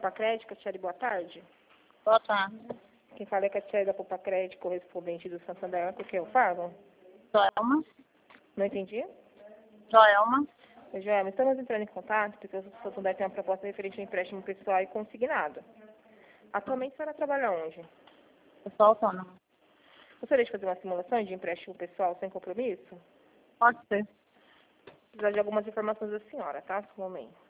Popacred, Catiele, boa tarde. Boa tarde. Quem fala é Catiele da Popacred, correspondente do Santander, com quem eu falo? Joelma. Não entendi? Joelma. Joelma, estamos entrando em contato porque o Santander tem uma proposta referente ao empréstimo pessoal e consignado. Atualmente a senhora trabalha onde? Eu sou autônoma. Gostaria de fazer uma simulação de empréstimo pessoal sem compromisso? Pode ser. Precisar de algumas informações da senhora, tá? Um momento.